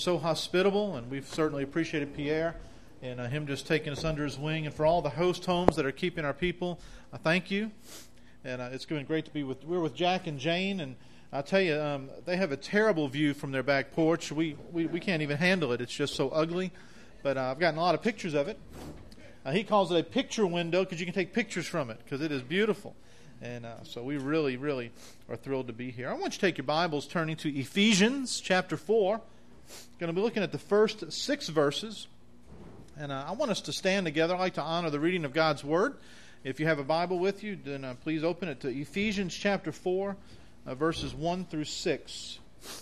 So hospitable, and we've certainly appreciated Pierre and him just taking us under his wing. And for all the host homes that are keeping our people, I thank you. And it's been great to be we're with Jack and Jane, and I tell you, they have a terrible view from their back porch. We can't even handle it. It's just so ugly. But I've gotten a lot of pictures of it. He calls it a picture window because you can take pictures from it because it is beautiful. And so we really, really are thrilled to be here. I want you to take your Bibles, turning to Ephesians chapter 4. Going to be looking at the first 6 verses. And I want us to stand together. I'd like to honor the reading of God's Word. If you have a Bible with you, then please open it to Ephesians chapter 4, verses 1 through 6.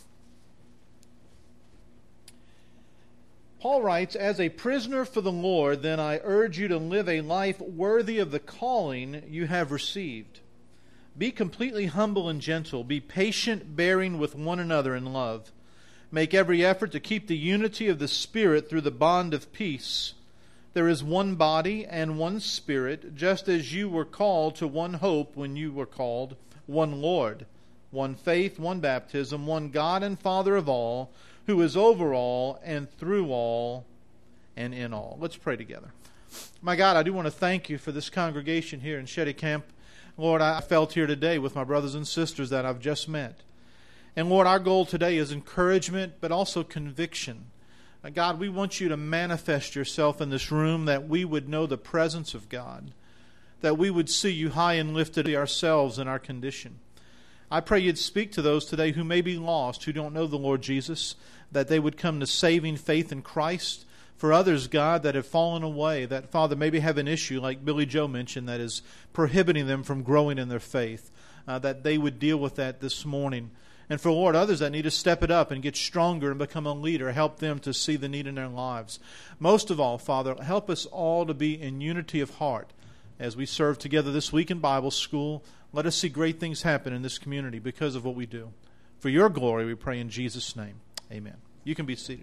Paul writes, "As a prisoner for the Lord, then I urge you to live a life worthy of the calling you have received. Be completely humble and gentle. Be patient, bearing with one another in love. Make every effort to keep the unity of the Spirit through the bond of peace. There is one body and one Spirit, just as you were called to one hope when you were called, one Lord, one faith, one baptism, one God and Father of all, who is over all and through all and in all." Let's pray together. My God, I do want to thank you for this congregation here in Shetty Camp. Lord, I felt here today with my brothers and sisters that I've just met. And Lord, our goal today is encouragement, but also conviction. God, we want you to manifest yourself in this room, that we would know the presence of God, that we would see you high and lifted ourselves in our condition. I pray you'd speak to those today who may be lost, who don't know the Lord Jesus, that they would come to saving faith in Christ. For others, God, that have fallen away, that, Father, maybe have an issue, like Billy Joe mentioned, that is prohibiting them from growing in their faith, that they would deal with that this morning. And for, Lord, others that need to step it up and get stronger and become a leader, help them to see the need in their lives. Most of all, Father, help us all to be in unity of heart as we serve together this week in Bible school. Let us see great things happen in this community because of what we do. For your glory, we pray in Jesus' name. Amen. You can be seated.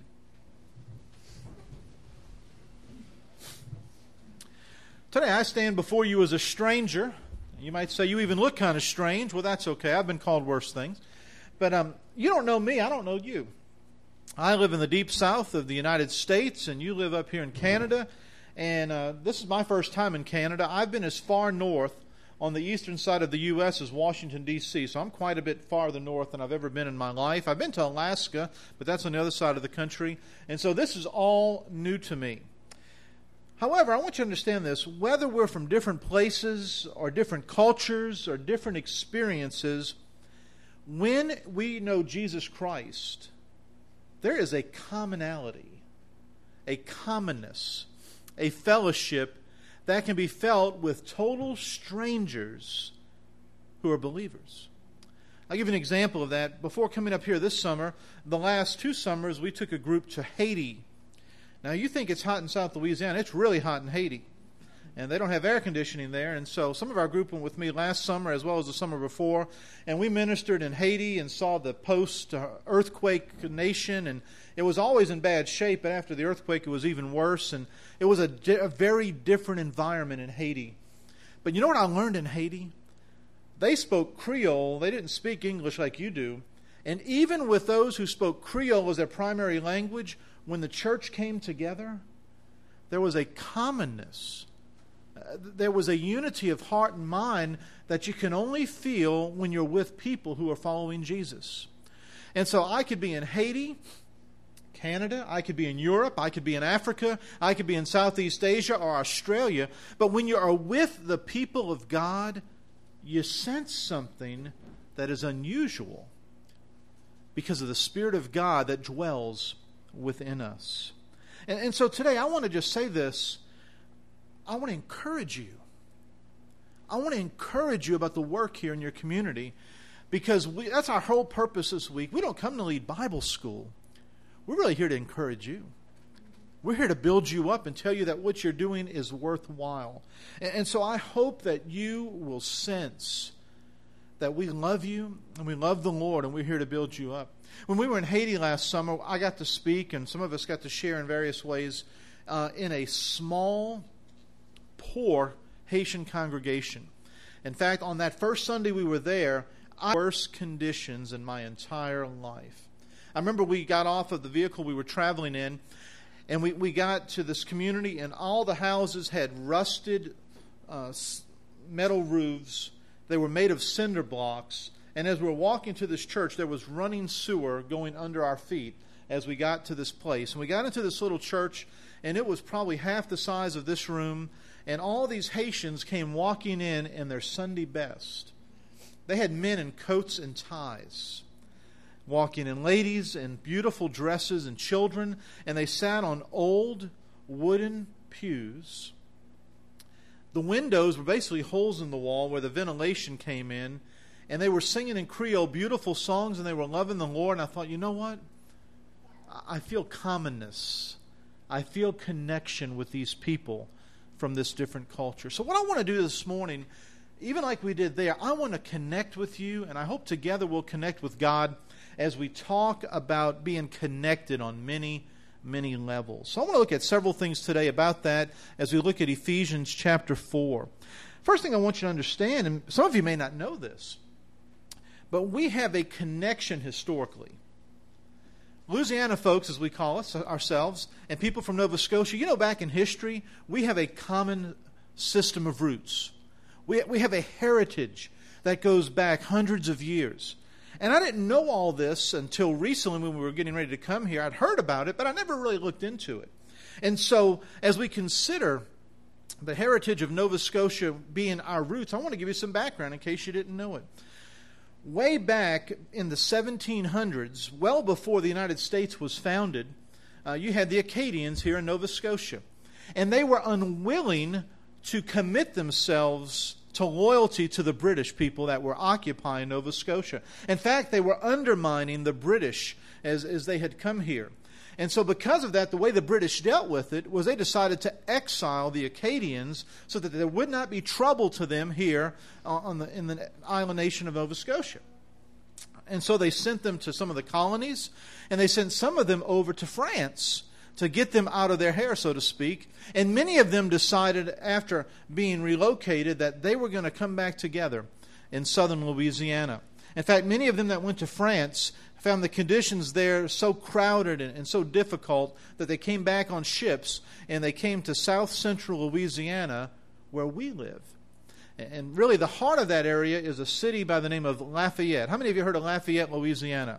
Today I stand before you as a stranger. You might say you even look kind of strange. Well, that's okay. I've been called worse things. But you don't know me. I don't know you. I live in the deep south of the United States, and you live up here in Canada. And this is my first time in Canada. I've been as far north on the eastern side of the U.S. as Washington, D.C., so I'm quite a bit farther north than I've ever been in my life. I've been to Alaska, but that's on the other side of the country. And so this is all new to me. However, I want you to understand this. Whether we're from different places or different cultures or different experiences, when we know Jesus Christ, there is a commonality, a commonness, a fellowship that can be felt with total strangers who are believers. I'll give you an example of that. Before coming up here this summer, the last 2 summers, we took a group to Haiti. Now, you think it's hot in South Louisiana. It's really hot in Haiti. And they don't have air conditioning there. And so some of our group went with me last summer as well as the summer before. And we ministered in Haiti and saw the post-earthquake nation. And it was always in bad shape. But after the earthquake, it was even worse. And it was a very different environment in Haiti. But you know what I learned in Haiti? They spoke Creole. They didn't speak English like you do. And even with those who spoke Creole as their primary language, when the church came together, there was a commonness. There was a unity of heart and mind that you can only feel when you're with people who are following Jesus. And so I could be in Haiti, Canada, I could be in Europe, I could be in Africa, I could be in Southeast Asia or Australia. But when you are with the people of God, you sense something that is unusual because of the Spirit of God that dwells within us. And so today I want to just say this. I want to encourage you. I want to encourage you about the work here in your community, because that's our whole purpose this week. We don't come to lead Bible school. We're really here to encourage you. We're here to build you up and tell you that what you're doing is worthwhile. And so I hope that you will sense that we love you and we love the Lord, and we're here to build you up. When we were in Haiti last summer, I got to speak, and some of us got to share in various ways in a small, poor Haitian congregation. In fact, on that first Sunday we were there, I had worst conditions in my entire life. I remember we got off of the vehicle we were traveling in, and we got to this community, and all the houses had rusted metal roofs. They were made of cinder blocks. And as we were walking to this church, there was running sewer going under our feet as we got to this place. And we got into this little church, and it was probably half the size of this room. And all these Haitians came walking in their Sunday best. They had men in coats and ties walking in, ladies in beautiful dresses, and children, and they sat on old wooden pews. The windows were basically holes in the wall where the ventilation came in, and they were singing in Creole beautiful songs, and they were loving the Lord. And I thought, you know what? I feel commonness. I feel connection with these people from this different culture. So what I want to do this morning, even like we did there, I want to connect with you, and I hope together we'll connect with God as we talk about being connected on many, many levels. So I want to look at several things today about that as we look at Ephesians chapter 4. First thing I want you to understand, and some of you may not know this, but we have a connection historically. Louisiana folks, as we call us, ourselves, and people from Nova Scotia, you know, back in history, we have a common system of roots. We have a heritage that goes back hundreds of years. And I didn't know all this until recently when we were getting ready to come here. I'd heard about it, but I never really looked into it. And so as we consider the heritage of Nova Scotia being our roots, I want to give you some background in case you didn't know it. Way back in the 1700s, well before the United States was founded, you had the Acadians here in Nova Scotia. And they were unwilling to commit themselves to loyalty to the British people that were occupying Nova Scotia. In fact, they were undermining the British as they had come here. And so because of that, the way the British dealt with it was they decided to exile the Acadians so that there would not be trouble to them here in the island nation of Nova Scotia. And so they sent them to some of the colonies, and they sent some of them over to France to get them out of their hair, so to speak. And many of them decided, after being relocated, that they were going to come back together in southern Louisiana. In fact, many of them that went to France found the conditions there so crowded and so difficult that they came back on ships, and they came to south central Louisiana, where we live. And really the heart of that area is a city by the name of Lafayette. How many of you heard of Lafayette, Louisiana?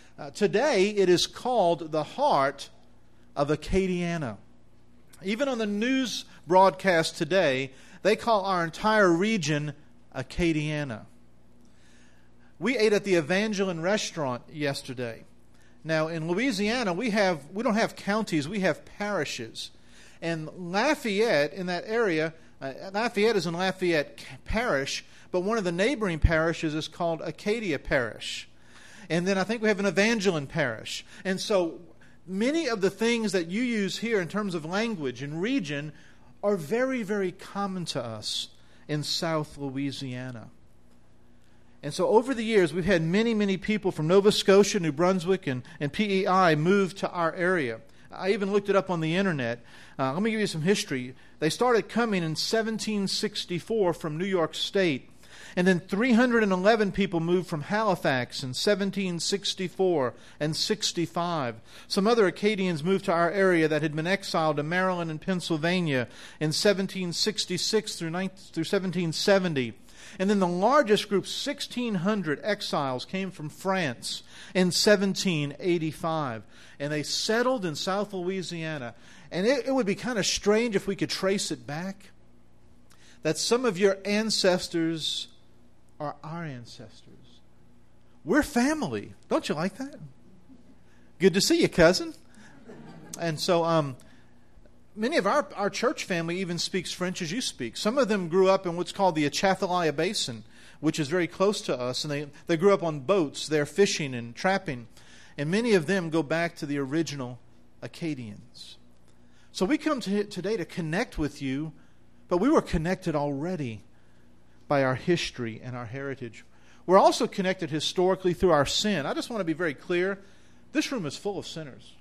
Today it is called the heart of Acadiana. Even on the news broadcast today, they call our entire region Acadiana. We ate at the Evangeline restaurant yesterday. Now in Louisiana, we don't have counties, we have parishes. And Lafayette, in that area, Lafayette is in Lafayette Parish, but one of the neighboring parishes is called Acadia Parish. And then I think we have an Evangeline Parish. And so many of the things that you use here in terms of language and region are very, very common to us in South Louisiana. And so over the years, we've had many, many people from Nova Scotia, New Brunswick, and PEI move to our area. I even looked it up on the internet. Let me give you some history. They started coming in 1764 from New York State. And then 311 people moved from Halifax in 1764 and 65. Some other Acadians moved to our area that had been exiled to Maryland and Pennsylvania in 1766 through 1770. And then the largest group, 1,600 exiles, came from France in 1785. And they settled in South Louisiana. And it would be kind of strange if we could trace it back, that some of your ancestors are our ancestors. We're family. Don't you like that? Good to see you, cousin. And so many of our church family even speaks French as you speak. Some of them grew up in what's called the Atchafalaya Basin, which is very close to us. And they grew up on boats. They're fishing and trapping. And many of them go back to the original Acadians. So we come today to connect with you, but we were connected already by our history and our heritage. We're also connected historically through our sin. I just want to be very clear. This room is full of sinners.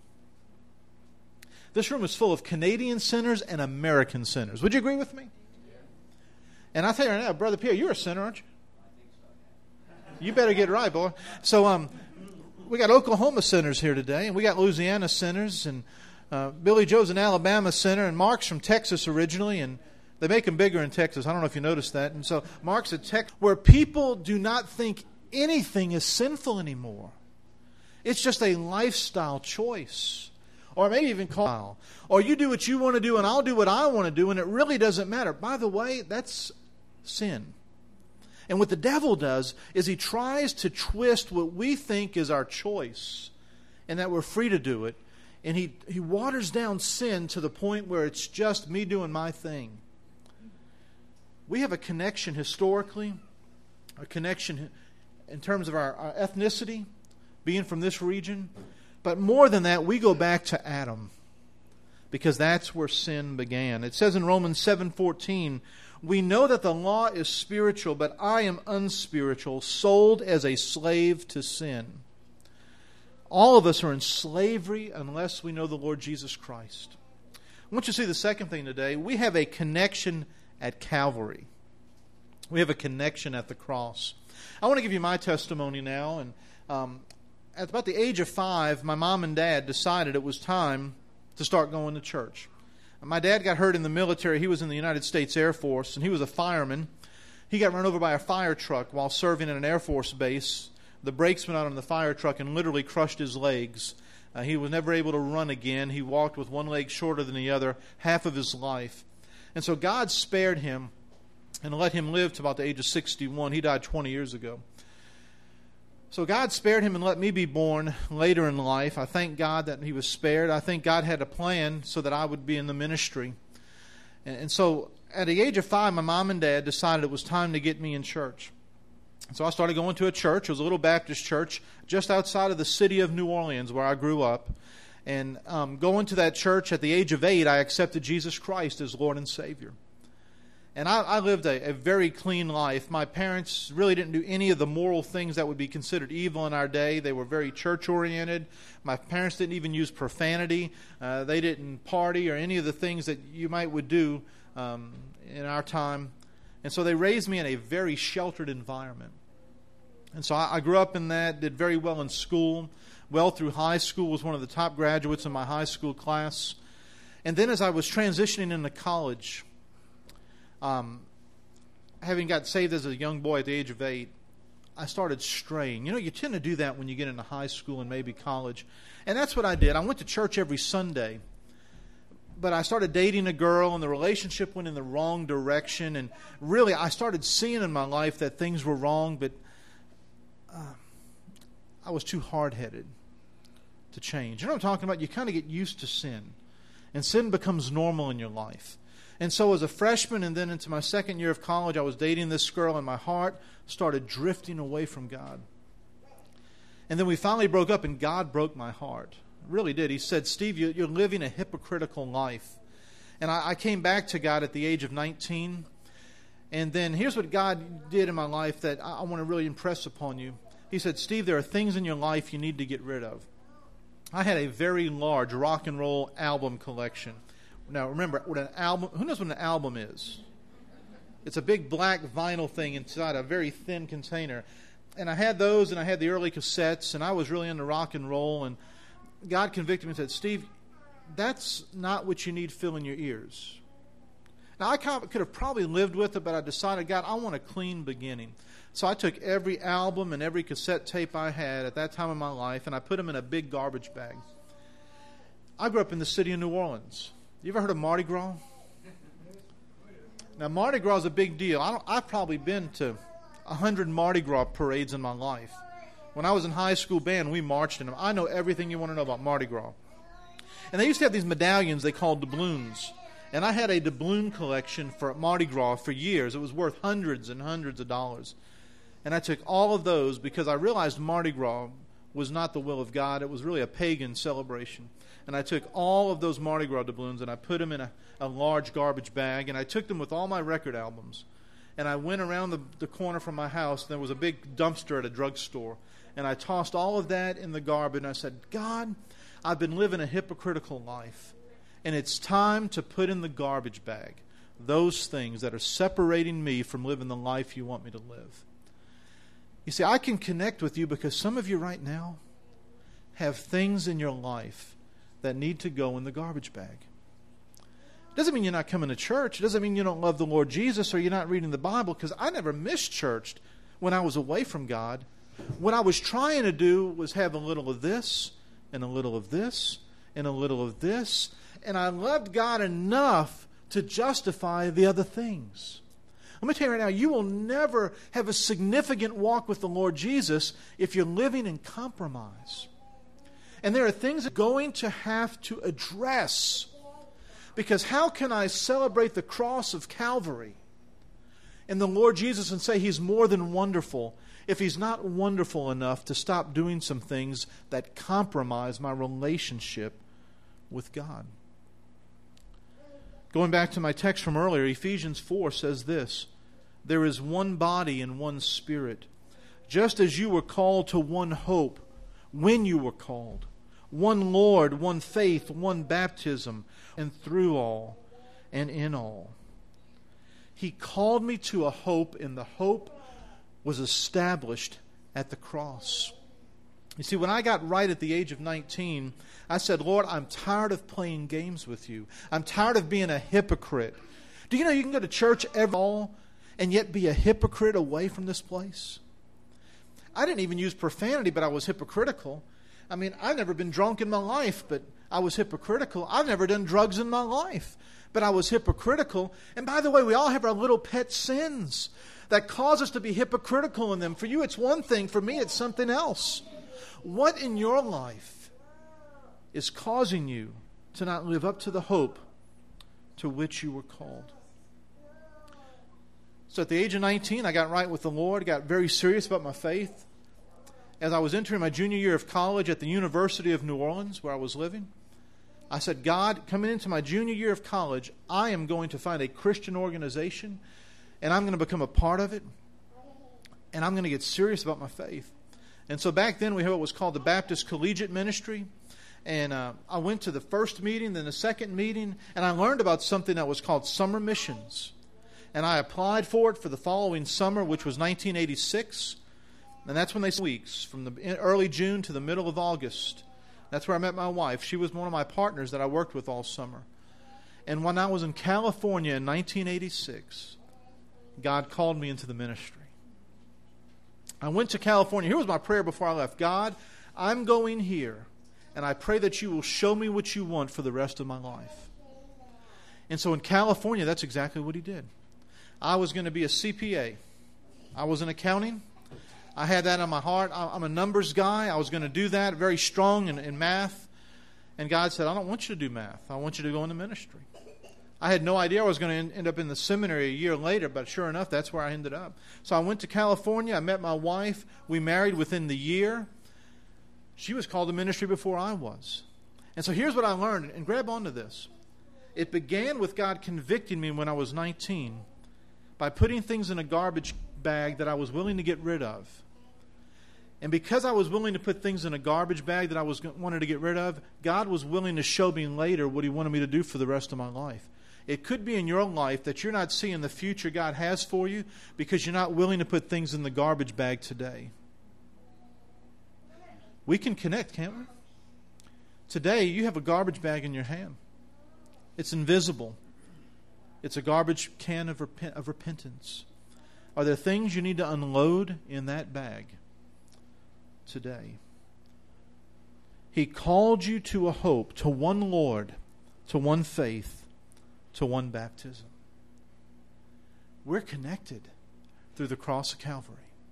This room is full of Canadian sinners and American sinners. Would you agree with me? Yeah. And I tell you right now, Brother Pierre, you're a sinner, aren't you? I think so. You better get it right, boy. So we got Oklahoma sinners here today, and we got Louisiana sinners, and Billy Joe's an Alabama sinner, and Mark's from Texas originally, and they make them bigger in Texas. I don't know if you noticed that. And so Mark's a Texas, where people do not think anything is sinful anymore. It's just a lifestyle choice. Or maybe even call. Or you do what you want to do and I'll do what I want to do, and it really doesn't matter. By the way, that's sin. And what the devil does is he tries to twist what we think is our choice and that we're free to do it. And he waters down sin to the point where it's just me doing my thing. We have a connection historically, a connection in terms of our ethnicity, being from this region. But more than that, we go back to Adam, because that's where sin began. It says in Romans 7:14, we know that the law is spiritual, but I am unspiritual, sold as a slave to sin. All of us are in slavery unless we know the Lord Jesus Christ. I want you to see the second thing today. We have a connection at Calvary. We have a connection at the cross. I want to give you my testimony now. And at about the age of 5, my mom and dad decided it was time to start going to church. My dad got hurt in the military. He was in the United States Air Force, and he was a fireman. He got run over by a fire truck while serving at an Air Force base. The brakes went out on the fire truck and literally crushed his legs. He was never able to run again. He walked with one leg shorter than the other half of his life. And so God spared him and let him live to about the age of 61. He died 20 years ago. So God spared him and let me be born later in life. I thank God that he was spared. I think God had a plan so that I would be in the ministry. And so at the age of 5, my mom and dad decided it was time to get me in church. So I started going to a church. It was a little Baptist church just outside of the city of New Orleans where I grew up. And going to that church at the age of 8, I accepted Jesus Christ as Lord and Savior. And I lived a very clean life. My parents really didn't do any of the moral things that would be considered evil in our day. They were very church-oriented. My parents didn't even use profanity. They didn't party or any of the things that you would do in our time. And so they raised me in a very sheltered environment. And so I grew up in that, did very well in school, well through high school, was one of the top graduates in my high school class. And then as I was transitioning into college, having got saved as a young boy at the age of 8, I started straying. You know, you tend to do that when you get into high school and maybe college. And that's what I did. I went to church every Sunday. But I started dating a girl, and the relationship went in the wrong direction. And really, I started seeing in my life that things were wrong, but I was too hard-headed to change. You know what I'm talking about? You kind of get used to sin. And sin becomes normal in your life. And so as a freshman and then into my second year of college, I was dating this girl, and my heart started drifting away from God. And then we finally broke up, and God broke my heart. Really did. He said, Steve, you're living a hypocritical life. And I came back to God at the age of 19. And then here's what God did in my life that I want to really impress upon you. He said, Steve, there are things in your life you need to get rid of. I had a very large rock and roll album collection. Now remember, what an album, who knows what an album is? It's a big black vinyl thing inside a very thin container. And I had those, and I had the early cassettes, and I was really into rock and roll. And God convicted me and said, Steve, that's not what you need filling your ears. Now, I could have probably lived with it, but I decided, God, I want a clean beginning. So I took every album and every cassette tape I had at that time in my life, and I put them in a big garbage bag. I grew up in the city of New Orleans. You ever heard of Mardi Gras? Now, Mardi Gras is a big deal. I've probably been to 100 Mardi Gras parades in my life. When I was in high school band, we marched in them. I know everything you want to know about Mardi Gras. And they used to have these medallions they called doubloons. And I had a doubloon collection for Mardi Gras for years. It was worth hundreds and hundreds of dollars. And I took all of those because I realized Mardi Gras was not the will of God. It was really a pagan celebration. And I took all of those Mardi Gras doubloons and I put them in a large garbage bag. And I took them with all my record albums. And I went around the corner from my house. And there was a big dumpster at a drugstore. And I tossed all of that in the garbage. And I said, God, I've been living a hypocritical life. And it's time to put in the garbage bag those things that are separating me from living the life you want me to live. You see, I can connect with you because some of you right now, have things in your life that need to go in the garbage bag. It doesn't mean you're not coming to church. It doesn't mean you don't love the Lord Jesus or you're not reading the Bible, because I never missed church when I was away from God. What I was trying to do was have a little of this and a little of this and a little of this. And I loved God enough to justify the other things. Let me tell you right now, you will never have a significant walk with the Lord Jesus if you're living in compromise. And there are things that you're going to have to address. Because how can I celebrate the cross of Calvary and the Lord Jesus and say He's more than wonderful if He's not wonderful enough to stop doing some things that compromise my relationship with God? Going back to my text from earlier, Ephesians 4 says this: there is one body and one Spirit, just as you were called to one hope when you were called, one Lord, one faith, one baptism, and through all and in all. He called me to a hope, and the hope was established at the cross. You see, when I got right at the age of 19, I said, Lord, I'm tired of playing games with you. I'm tired of being a hypocrite. Do you know you can go to church every fall and yet be a hypocrite away from this place? I didn't even use profanity, but I was hypocritical. I mean, I've never been drunk in my life, but I was hypocritical. I've never done drugs in my life, but I was hypocritical. And by the way, we all have our little pet sins that cause us to be hypocritical in them. For you, it's one thing. For me, it's something else. What in your life is causing you to not live up to the hope to which you were called? So at the age of 19, I got right with the Lord, got very serious about my faith. As I was entering my junior year of college at the University of New Orleans, where I was living, I said, God, coming into my junior year of college, I am going to find a Christian organization, and I'm going to become a part of it, and I'm going to get serious about my faith. And so back then we had what was called the Baptist Collegiate Ministry. And I went to the first meeting, then the second meeting, and I learned about something that was called summer missions. And I applied for it for the following summer, which was 1986. And that's when they sent weeks, from the early June to the middle of August. That's where I met my wife. She was one of my partners that I worked with all summer. And when I was in California in 1986, God called me into the ministry. I went to California. Here was my prayer before I left. God, I'm going here, and I pray that you will show me what you want for the rest of my life. And so in California, that's exactly what He did. I was going to be a CPA. I was in accounting. I had that on my heart. I'm a numbers guy. I was going to do that, very strong in math. And God said, I don't want you to do math. I want you to go into ministry. I had no idea I was going to end up in the seminary a year later, but sure enough, that's where I ended up. So I went to California. I met my wife. We married within the year. She was called to ministry before I was. And so here's what I learned, and grab onto this. It began with God convicting me when I was 19 by putting things in a garbage bag that I was willing to get rid of. And because I was willing to put things in a garbage bag that I wanted to get rid of, God was willing to show me later what He wanted me to do for the rest of my life. It could be in your life that you're not seeing the future God has for you because you're not willing to put things in the garbage bag today. We can connect, can't we? Today, you have a garbage bag in your hand. It's invisible. It's a garbage can of repentance. Are there things you need to unload in that bag today? He called you to a hope, to one Lord, to one faith, to one baptism. We're connected through the cross of Calvary.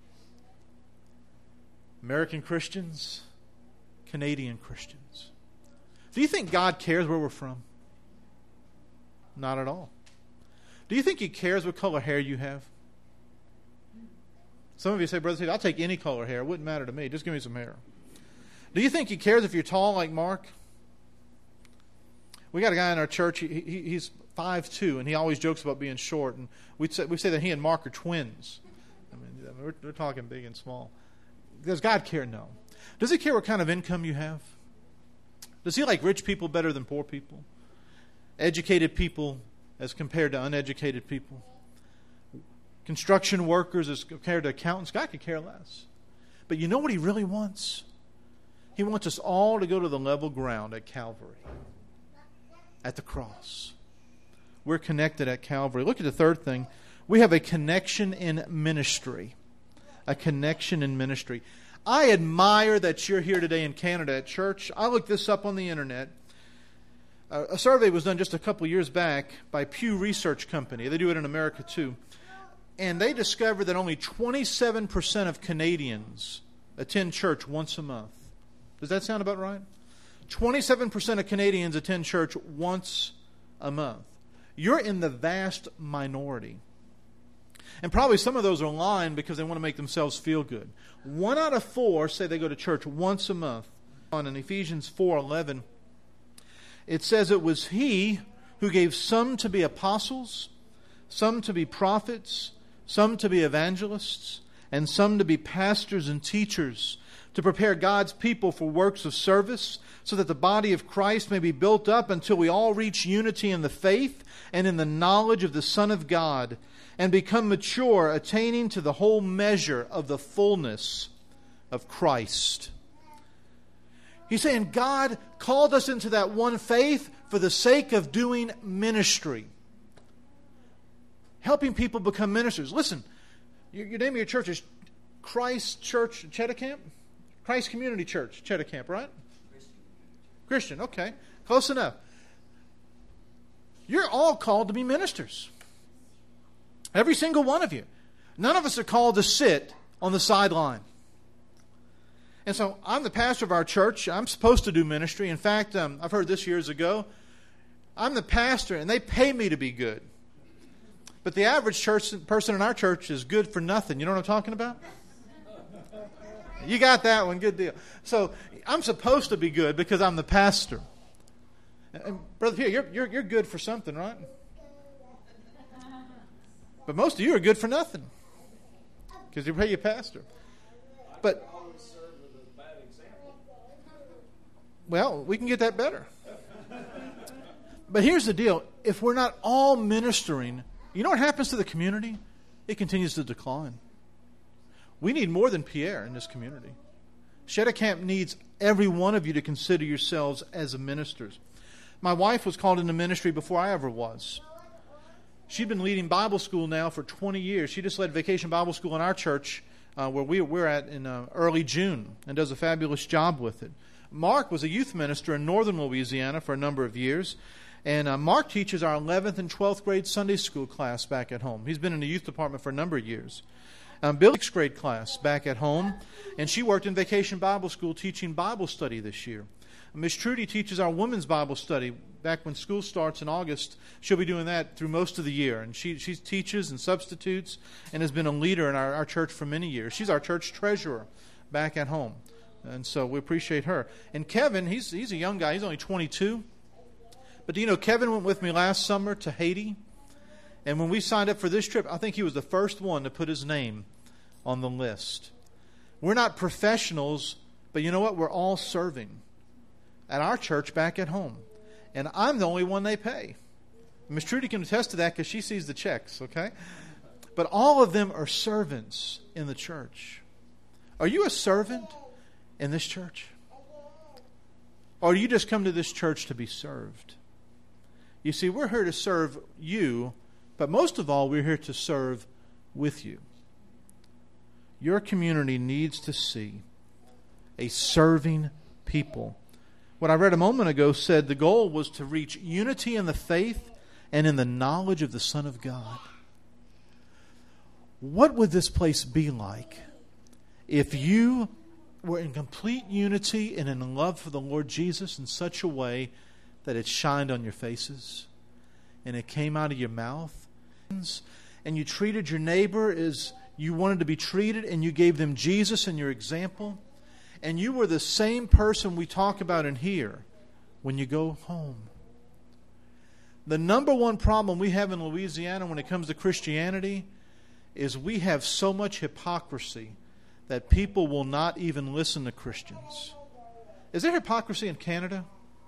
American Christians, Canadian Christians. Do you think God cares where we're from? Not at all. Do you think He cares what color hair you have? Some of you say, Brother Steve, I'll take any color hair. It wouldn't matter to me. Just give me some hair. Do you think He cares if you're tall like Mark? We got a guy in our church, he's 5'2", and he always jokes about being short. And we say that he and Mark are twins. I mean, we're talking big and small. Does God care? No. Does He care what kind of income you have? Does He like rich people better than poor people? Educated people as compared to uneducated people? Construction workers as compared to accountants? God could care less. But you know what He really wants? He wants us all to go to the level ground at Calvary, at the cross. We're connected at Calvary. Look at the third thing. We have a connection in ministry. A connection in ministry. I admire that you're here today in Canada at church. I looked this up on the internet. A survey was done just a couple years back by Pew Research Company. They do it in America too. And they discovered that only 27% of Canadians attend church once a month. Does that sound about right? 27% of Canadians attend church once a month. You're in the vast minority. And probably some of those are lying because they want to make themselves feel good. 1 out of 4 say they go to church once a month. In Ephesians 4:11, it says it was He who gave some to be apostles, some to be prophets, some to be evangelists, and some to be pastors and teachers, to prepare God's people for works of service, so that the body of Christ may be built up until we all reach unity in the faith and in the knowledge of the Son of God, and become mature, attaining to the whole measure of the fullness of Christ. He's saying God called us into that one faith for the sake of doing ministry. Helping people become ministers. Listen, your name of your church is Christ Church Cheticamp? Christ Community Church Cheticamp, right? Christian, okay. Close enough. You're all called to be ministers. Every single one of you. None of us are called to sit on the sideline. And so I'm the pastor of our church. I'm supposed to do ministry. In fact, I've heard this years ago. I'm the pastor, and they pay me to be good. But the average person in our church is good for nothing. You know what I'm talking about? You got that one. Good deal. So I'm supposed to be good because I'm the pastor. And Brother Peter, you're good for something, right? But most of you are good for nothing because you pay your pastor. But well, we can get that better. But here's the deal. If we're not all ministering, you know what happens to the community? It continues to decline. We need more than Pierre in this community. Cheticamp needs every one of you to consider yourselves as ministers. My wife was called into ministry before I ever was. She'd been leading Bible school now for 20 years. She just led Vacation Bible School in our church where we're at in early June and does a fabulous job with it. Mark was a youth minister in northern Louisiana for a number of years. And Mark teaches our 11th and 12th grade Sunday school class back at home. He's been in the youth department for a number of years. Bill's 6th grade class back at home. And she worked in Vacation Bible School teaching Bible study this year. Miss Trudy teaches our women's Bible study. Back when school starts in August, she'll be doing that through most of the year. And she teaches and substitutes and has been a leader in our church for many years. She's our church treasurer back at home. And so we appreciate her. And Kevin, he's a young guy. He's only 22. But do you know, Kevin went with me last summer to Haiti. And when we signed up for this trip, I think he was the first one to put his name on the list. We're not professionals, but you know what? We're all serving at our church back at home. And I'm the only one they pay. Miss Trudy can attest to that because she sees the checks, okay? But all of them are servants in the church. Are you a servant in this church? Or do you just come to this church to be served? You see, we're here to serve you, but most of all, we're here to serve with you. Your community needs to see a serving people. What I read a moment ago said the goal was to reach unity in the faith and in the knowledge of the Son of God. What would this place be like if you were in complete unity and in love for the Lord Jesus in such a way that it shined on your faces and it came out of your mouth, and you treated your neighbor as you wanted to be treated, and you gave them Jesus and your example, and you were the same person we talk about in here when you go home? The number one problem we have in Louisiana when it comes to Christianity is we have so much hypocrisy that people will not even listen to Christians. Is there hypocrisy in Canada?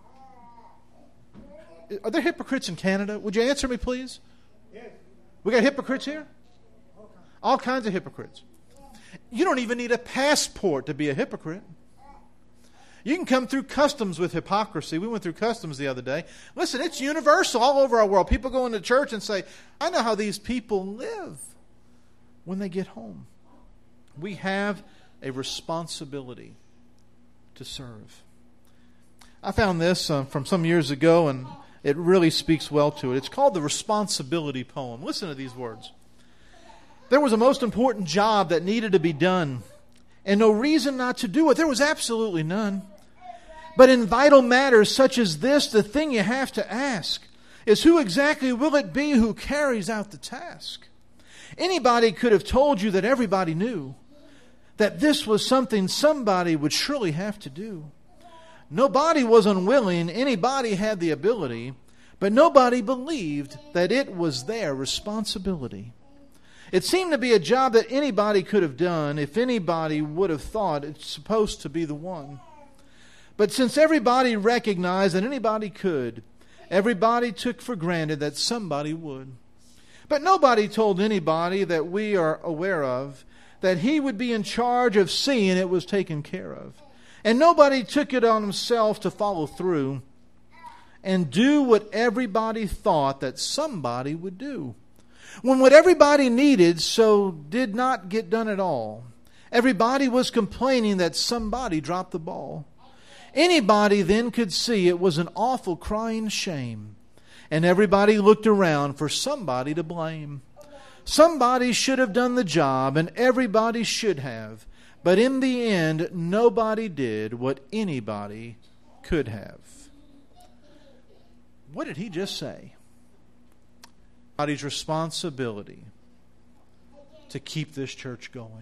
Are there hypocrites in Canada? Would you answer me, please? Yes. We got hypocrites here? All kinds of hypocrites. You don't even need a passport to be a hypocrite. You can come through customs with hypocrisy. We went through customs the other day. Listen, it's universal all over our world. People go into church and say, I know how these people live when they get home. We have a responsibility to serve. I found this from some years ago, and it really speaks well to it. It's called the Responsibility Poem. Listen to these words. There was a most important job that needed to be done, and no reason not to do it. There was absolutely none. But in vital matters such as this, the thing you have to ask is who exactly will it be who carries out the task? Anybody could have told you that everybody knew that this was something somebody would surely have to do. Nobody was unwilling, anybody had the ability, but nobody believed that it was their responsibility. It seemed to be a job that anybody could have done if anybody would have thought it's supposed to be the one. But since everybody recognized that anybody could, everybody took for granted that somebody would. But nobody told anybody that we are aware of that he would be in charge of seeing it was taken care of. And nobody took it on himself to follow through and do what everybody thought that somebody would do. When what everybody needed so did not get done at all, everybody was complaining that somebody dropped the ball. Anybody then could see it was an awful crying shame, and everybody looked around for somebody to blame. Somebody should have done the job, and everybody should have, but in the end, nobody did what anybody could have. What did he just say? Everybody's responsibility to keep this church going.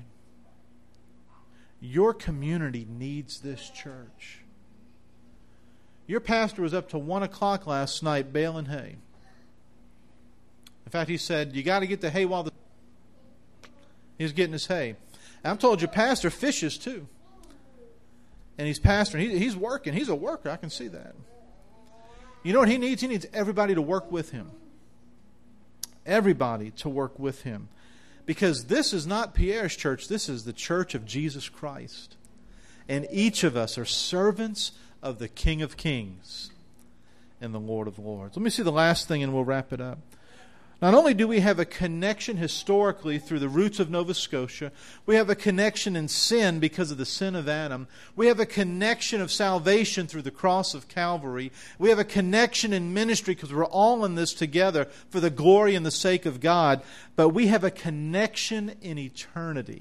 Your community needs this church. Your pastor was up till 1 o'clock last night baling hay. In fact, he said, you got to get the hay while he's getting his hay. And I'm told your pastor fishes too. And he's pastoring. He's working. He's a worker. I can see that. You know what he needs? He needs everybody to work with him. Everybody to work with him. Because this is not Pierre's church. This is the church of Jesus Christ. And each of us are servants of the King of Kings and the Lord of Lords. Let me see the last thing and we'll wrap it up. Not only do we have a connection historically through the roots of Nova Scotia, we have a connection in sin because of the sin of Adam. We have a connection of salvation through the cross of Calvary. We have a connection in ministry because we're all in this together for the glory and the sake of God. But we have a connection in eternity.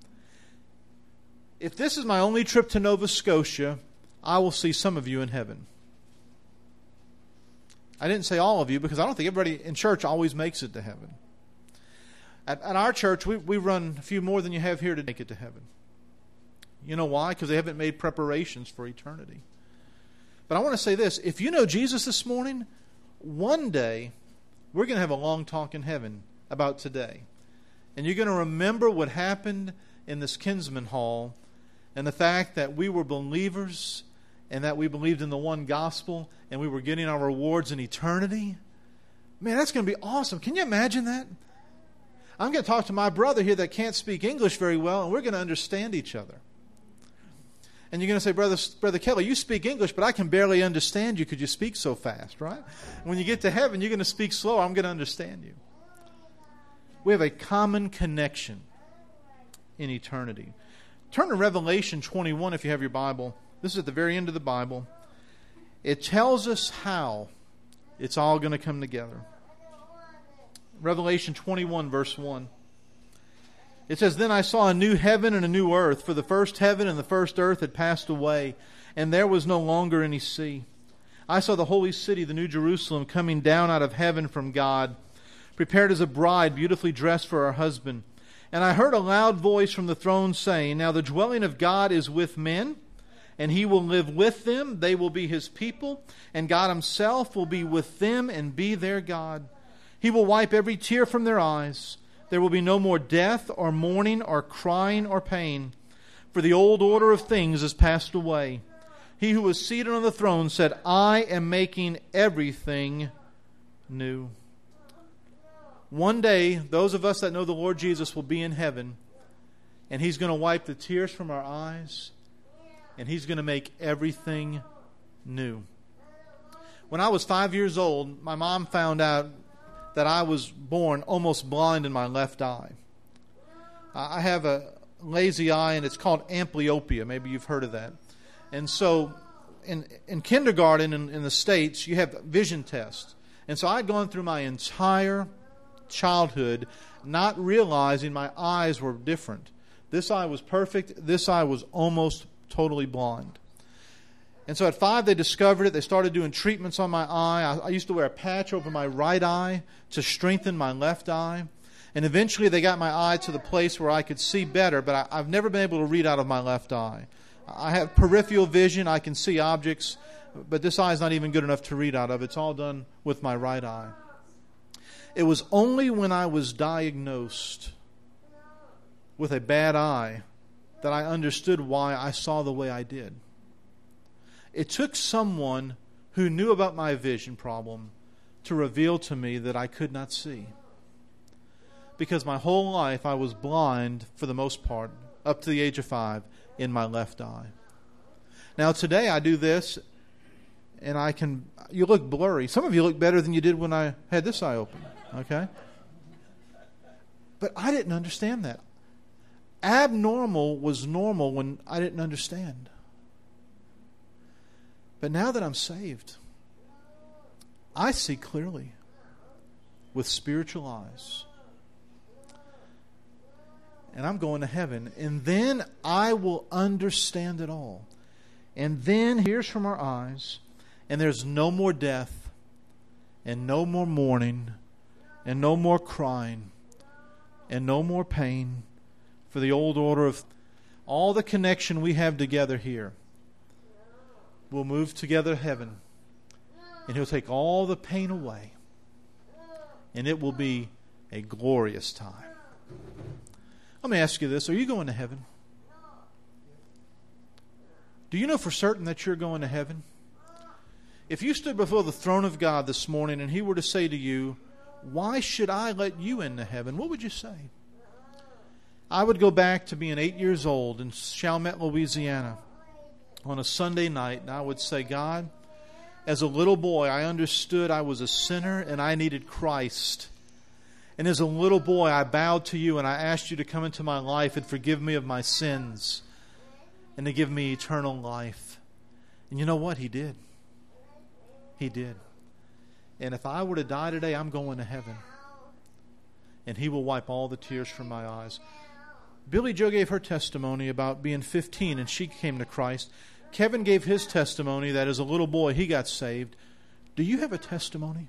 If this is my only trip to Nova Scotia, I will see some of you in heaven. I didn't say all of you because I don't think everybody in church always makes it to heaven. At our church, we run a few more than you have here to make it to heaven. You know why? Because they haven't made preparations for eternity. But I want to say this. If you know Jesus this morning, one day we're going to have a long talk in heaven about today. And you're going to remember what happened in this Kinsman Hall and the fact that we were believers and that we believed in the one gospel, and we were getting our rewards in eternity. Man, that's going to be awesome. Can you imagine that? I'm going to talk to my brother here that can't speak English very well, and we're going to understand each other. And you're going to say, Brother Kelly, you speak English, but I can barely understand you because you speak so fast, right? When you get to heaven, you're going to speak slower. I'm going to understand you. We have a common connection in eternity. Turn to Revelation 21 if you have your Bible. This is at the very end of the Bible. It tells us how it's all going to come together. Revelation 21, verse 1. It says, Then I saw a new heaven and a new earth, for the first heaven and the first earth had passed away, and there was no longer any sea. I saw the holy city, the new Jerusalem, coming down out of heaven from God, prepared as a bride, beautifully dressed for her husband. And I heard a loud voice from the throne saying, Now the dwelling of God is with men, and He will live with them. They will be His people, and God Himself will be with them and be their God. He will wipe every tear from their eyes. There will be no more death or mourning or crying or pain, for the old order of things has passed away. He who was seated on the throne said, I am making everything new. One day, those of us that know the Lord Jesus will be in heaven, and He's going to wipe the tears from our eyes. and He's going to make everything new. When I was 5 years old, my mom found out that I was born almost blind in my left eye. I have a lazy eye, and it's called amblyopia. Maybe you've heard of that. And so in kindergarten in the States, you have vision tests. And so I'd gone through my entire childhood not realizing my eyes were different. This eye was perfect. This eye was almost totally blind. And so at 5, they discovered it. They started doing treatments on my eye. I used to wear a patch over my right eye to strengthen my left eye. And eventually they got my eye to the place where I could see better, but I've never been able to read out of my left eye. I have peripheral vision. I can see objects, but this eye is not even good enough to read out of. It's all done with my right eye. It was only when I was diagnosed with a bad eye that I understood why I saw the way I did. It took someone who knew about my vision problem to reveal to me that I could not see. Because my whole life I was blind, for the most part, up to the age of 5, in my left eye. Now today I do this, and you look blurry. Some of you look better than you did when I had this eye open. Okay? But I didn't understand that. Abnormal was normal when I didn't understand. But now that I'm saved, I see clearly with spiritual eyes. And I'm going to heaven. And then I will understand it all. And then tears from our eyes. And there's no more death. And no more mourning. And no more crying. And no more pain. For the old order of all the connection we have together here. We'll move together to heaven. And He'll take all the pain away. And it will be a glorious time. Let me ask you this. Are you going to heaven? Do you know for certain that you're going to heaven? If you stood before the throne of God this morning and He were to say to you, why should I let you into heaven? What would you say? I would go back to being 8 years old in Chalmette, Louisiana on a Sunday night, and I would say, God, as a little boy, I understood I was a sinner and I needed Christ. And as a little boy, I bowed to you and I asked you to come into my life and forgive me of my sins and to give me eternal life. And you know what? He did. He did. And if I were to die today, I'm going to heaven. And He will wipe all the tears from my eyes. Billy Joe gave her testimony about being 15 and she came to Christ. Kevin gave his testimony that as a little boy he got saved. Do you have a testimony?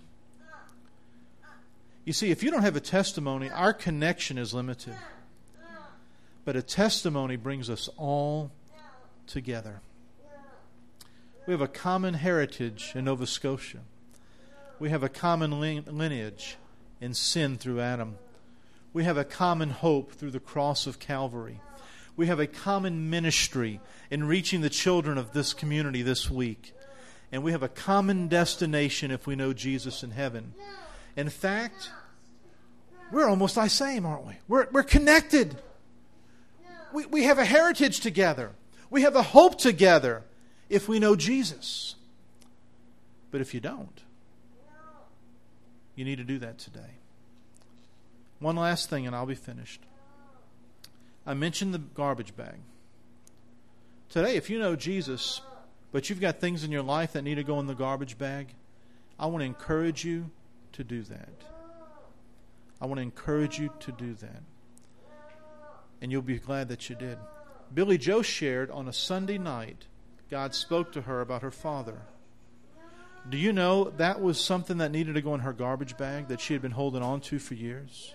You see, if you don't have a testimony, our connection is limited. But a testimony brings us all together. We have a common heritage in Nova Scotia. We have a common lineage in sin through Adam. We have a common hope through the cross of Calvary. We have a common ministry in reaching the children of this community this week. And we have a common destination if we know Jesus in heaven. In fact, we're almost the same, aren't we? We're connected. We have a heritage together. We have a hope together if we know Jesus. But if you don't, you need to do that today. One last thing and I'll be finished. I mentioned the garbage bag. Today, if you know Jesus, but you've got things in your life that need to go in the garbage bag, I want to encourage you to do that. I want to encourage you to do that. And you'll be glad that you did. Billy Joe shared on a Sunday night, God spoke to her about her father. Do you know that was something that needed to go in her garbage bag that she had been holding on to for years?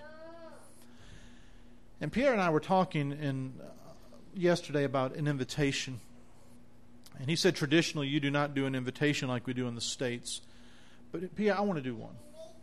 And Pierre and I were talking yesterday about an invitation. And he said traditionally you do not do an invitation like we do in the States. But Pierre, I want to do one.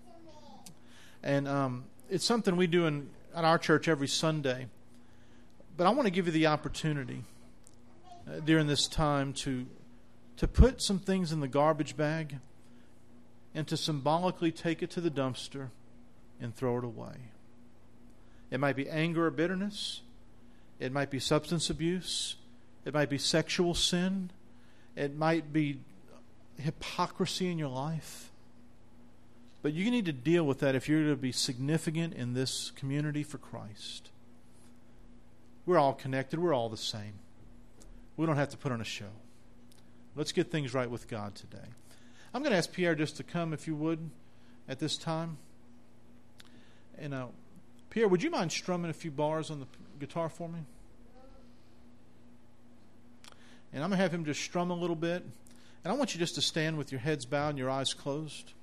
And it's something we do at our church every Sunday. But I want to give you the opportunity during this time to put some things in the garbage bag and to symbolically take it to the dumpster and throw it away. It might be anger or bitterness. It might be substance abuse. It might be sexual sin. It might be hypocrisy in your life. But you need to deal with that if you're to be significant in this community for Christ. We're all connected. We're all the same. We don't have to put on a show. Let's get things right with God today. I'm going to ask Pierre just to come, if you would, at this time. And Pierre, would you mind strumming a few bars on the guitar for me? And I'm going to have him just strum a little bit. And I want you just to stand with your heads bowed and your eyes closed.